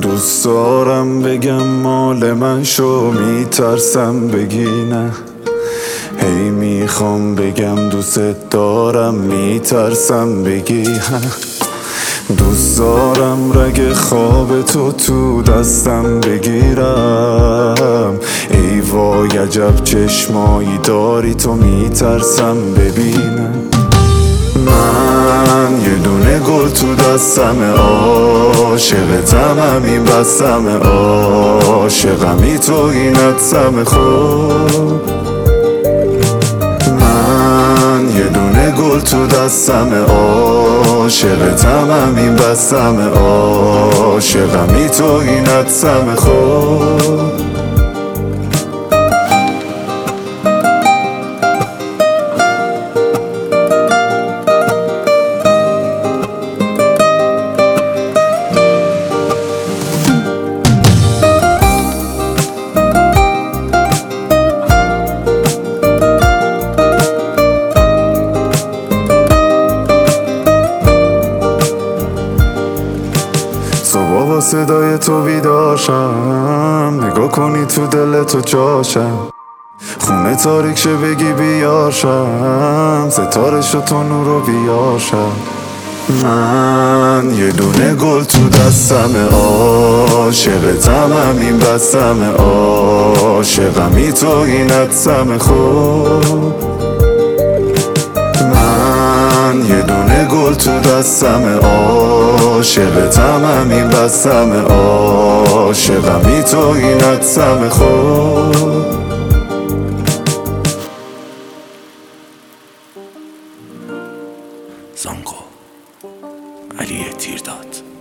دوست دارم بگم مال من شو، میترسم بگی نه. هی میخوام بگم دوست دارم، میترسم بگی نه. دوست دارم رگ خواب تو دستم بگیرم. ای وای عجب چشمایی داری تو، میترسم ببینم. من یه دونه گل تو دستم، عاشقتم همین بستم، عاشقمی تو اینت سم خود. من یه دونه گل تو دستم، عاشقتم همین بستم، عاشقمی تو اینت سم خود. صبح با صدای تو بیدارشم، نگاه کنی تو دل تو جاشم. خونه تاریک شه بگی بیاشم، ستاره شو تو نورو بیاشم. من یه دونه گل تو دستم، عاشقتم همین بستم، عاشقمی تو اینت سم خود. من یه دونه گل تو دستم، عاشقتم همین بستم، عاشقمی تو اینت سم خود. زانگو علی تیرداد.